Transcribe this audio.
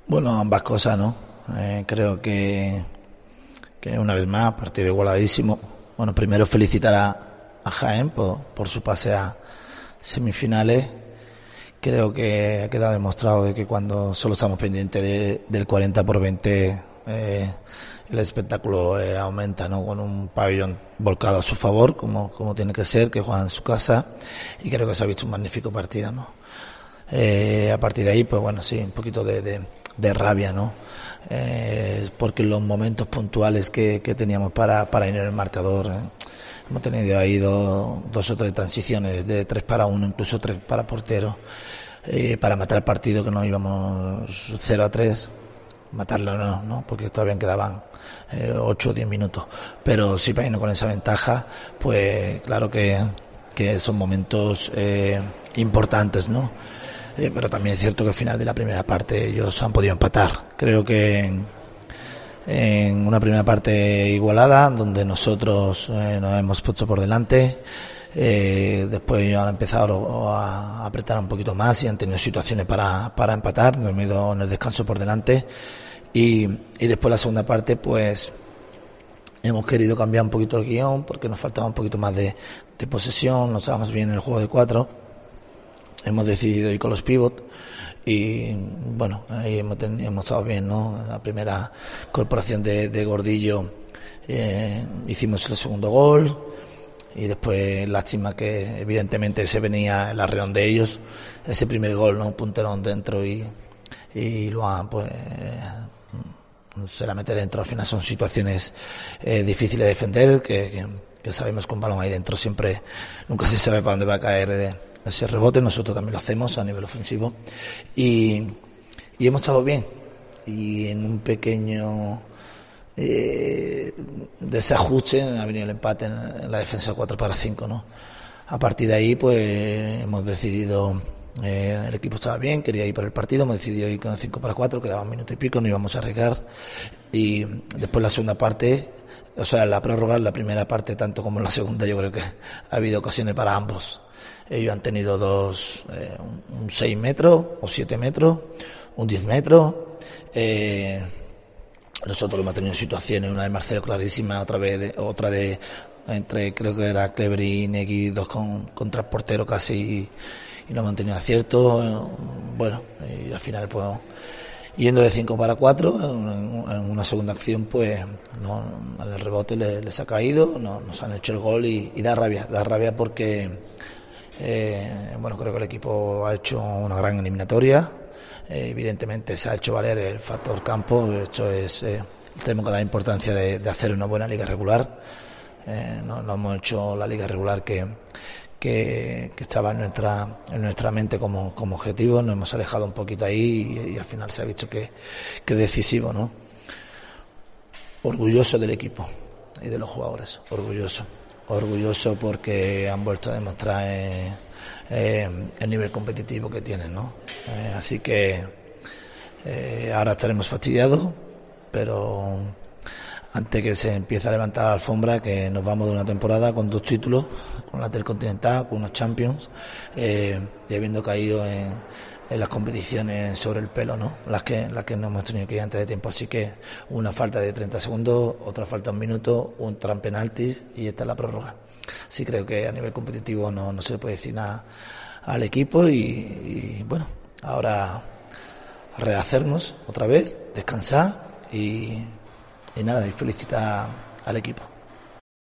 Bueno, ambas cosas, ¿no? Creo que una vez más, partido igualadísimo. Bueno, primero felicitar a Jaén por su pase a semifinales. Creo que ha quedado demostrado de que cuando solo estamos pendientes del 40-20, el espectáculo aumenta, ¿no? Con un pabellón volcado a su favor, como tiene que ser, que juega en su casa, y creo que se ha visto un magnífico partido, ¿no? A partir de ahí, pues bueno, sí, un poquito de rabia, ¿no? Porque los momentos puntuales que teníamos para ir en el marcador, hemos tenido ahí dos o tres transiciones de 3-1, incluso 3 para portero, para matar el partido, que nos íbamos 0-3, matarlo no, porque todavía quedaban 8 o 10 minutos, pero sí, para irnos con esa ventaja, pues claro que son momentos importantes, ¿no? Pero también es cierto que al final de la primera parte ellos han podido empatar. Creo que en una primera parte igualada, donde nosotros nos hemos puesto por delante, después ellos han empezado a apretar un poquito más y han tenido situaciones para empatar, nos hemos ido en el descanso por delante, y después la segunda parte pues hemos querido cambiar un poquito el guión porque nos faltaba un poquito más de posesión, no estábamos bien en el juego de 4. Hemos decidido ir con los pivots y bueno, ahí hemos estado bien, ¿no? En la primera incorporación de Gordillo hicimos el segundo gol, y después lástima que evidentemente se venía el arreón de ellos, ese primer gol, ¿no? Un punterón dentro y Luan pues se la mete dentro. Al final son situaciones difíciles de defender, que sabemos que un balón ahí dentro siempre, nunca se sabe para dónde va a caer ese rebote. Nosotros también lo hacemos a nivel ofensivo y hemos estado bien, y en un pequeño desajuste ha venido el empate en la defensa 4-5, ¿no? A partir de ahí pues hemos decidido, el equipo estaba bien, quería ir por el partido, hemos decidido ir con el 5-4, quedaba un minuto y pico, no íbamos a arriesgar, y después la segunda parte, o sea, la prórroga, la primera parte tanto como la segunda, yo creo que ha habido ocasiones para ambos. Ellos han tenido dos, un 6 metros o 7 metros, un 10 metros. Nosotros hemos tenido situaciones, una de Marcelo clarísima, otra de entre, creo que era Clever y Negui, dos contra el portero casi, y no hemos tenido acierto. Bueno, y al final pues yendo de 5-4 en una segunda acción, pues no, el rebote les ha caído, nos han hecho el gol y da rabia porque bueno, creo que el equipo ha hecho una gran eliminatoria. Evidentemente se ha hecho valer el factor campo. Esto es, tenemos que dar importancia de hacer una buena liga regular. No hemos hecho la liga regular que estaba en nuestra mente como objetivo. Nos hemos alejado un poquito ahí y al final se ha visto que es decisivo, ¿no? Orgulloso del equipo y de los jugadores, orgulloso porque han vuelto a demostrar el nivel competitivo que tienen, ¿no? Así que ahora estaremos fastidiados, pero antes que se empiece a levantar la alfombra, que nos vamos de una temporada con 2 títulos, con la Intercontinental, con unos Champions, y habiendo caído en las competiciones sobre el pelo, ¿no? Las que no hemos tenido que ir antes de tiempo. Así que una falta de 30 segundos, otra falta de 1 minuto, otra en penaltis, y esta es la prórroga. Sí, creo que a nivel competitivo no se le puede decir nada al equipo, y bueno, ahora rehacernos otra vez, descansar y nada, y felicitar al equipo.